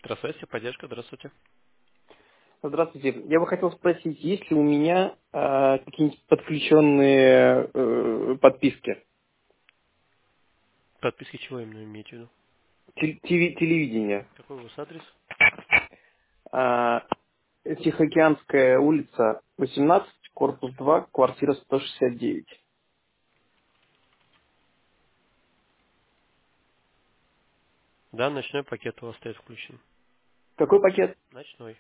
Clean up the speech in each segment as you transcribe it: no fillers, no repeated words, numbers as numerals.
Здравствуйте, поддержка, здравствуйте. Здравствуйте. Я бы хотел спросить, есть ли у меня какие-нибудь подключенные подписки? Подписки чего именно имеете в виду? Телевидение. Какой у вас адрес? А, Тихоокеанская улица, 18, корпус 2, квартира 169. Да, ночной пакет у вас стоит включен. Какой пакет? Ночной.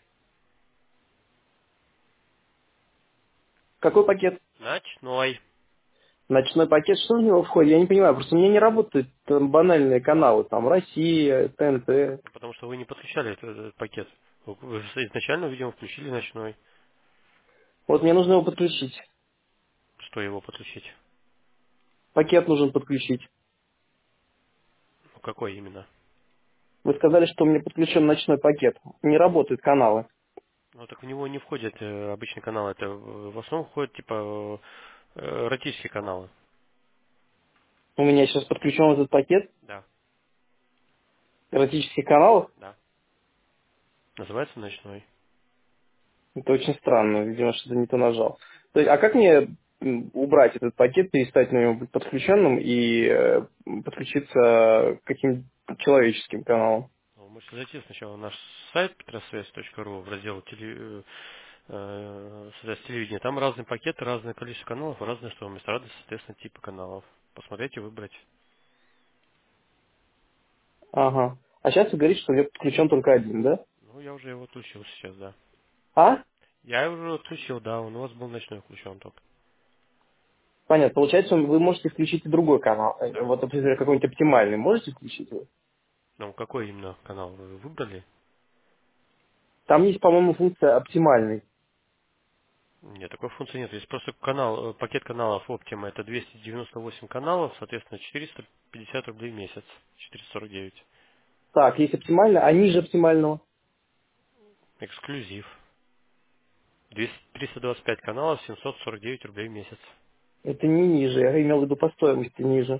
Какой пакет? Ночной. Ночной пакет, что в него входит? Я не понимаю, просто у меня не работают там банальные каналы, там Россия, ТНТ. Потому что вы не подключали этот пакет. Вы изначально, видимо, включили ночной. Вот мне нужно его подключить. Что его подключить? Пакет нужен подключить. Ну, какой именно? Вы сказали, что у меня подключен ночной пакет. Не работают каналы. Ну, так в него не входят обычные каналы. Это в основном входят, типа, эротические каналы. У меня сейчас подключен этот пакет Да, эротических каналов. да. Называется ночной. Это очень странно, видимо, что-то не то нажал. То есть, а как мне убрать этот пакет, перестать на него быть подключенным и подключиться к каким-то человеческим каналам? Вы можете зайти сначала на наш сайт petrosвязь.ру в раздел связь телевидения. Там разные пакеты, разное количество каналов, разная стоимость, разные, соответственно, типы каналов. Посмотреть и выбрать. Ага. А сейчас вы говорите, что у меня подключен только один, да? Ну, я уже его отключил сейчас, да. А? Я уже отключил, да, он у вас был ночной включен только. Понятно. Получается, вы можете включить и другой канал. Да. Вот, например, какой-нибудь оптимальный. Можете включить его? Ну, какой именно канал вы выбрали? Там есть, по-моему, функция оптимальный. Нет, такой функции нет. Есть просто канал, пакет каналов Optima, это 298 каналов, соответственно, 450 рублей в месяц. 449. Так, есть оптимальный, а ниже оптимального? Эксклюзив. 325 каналов, 749 рублей в месяц. Это не ниже. Я имел в виду по стоимости ниже.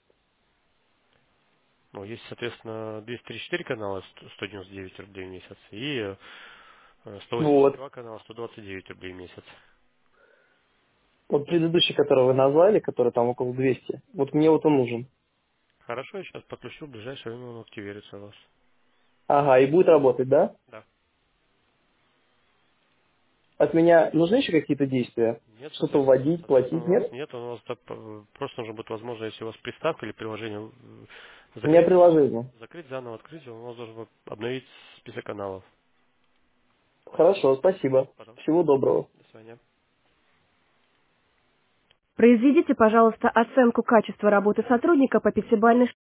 Ну, есть, соответственно, 234 канала, 199 рублей в месяц, и Вот. 182 канала, 129 рублей в месяц. Вот предыдущий, который вы назвали, который там около 200, вот мне вот он нужен. Хорошо, я сейчас подключу, в ближайшее время он активируется у вас. Ага, и будет работать, да? Да. От меня нужны еще какие-то действия? Нет, Что-то вводить, соответственно, платить, у вас нет? нет, у вас просто нужно будет возможно, если у вас приставка или приложение У меня закрыть, приложение. закрыть заново, открыть, у вас должен будет обновить список каналов. Хорошо, спасибо. Пожалуйста. Всего доброго. До свидания. Произведите, пожалуйста, оценку качества работы сотрудника по пятибалльной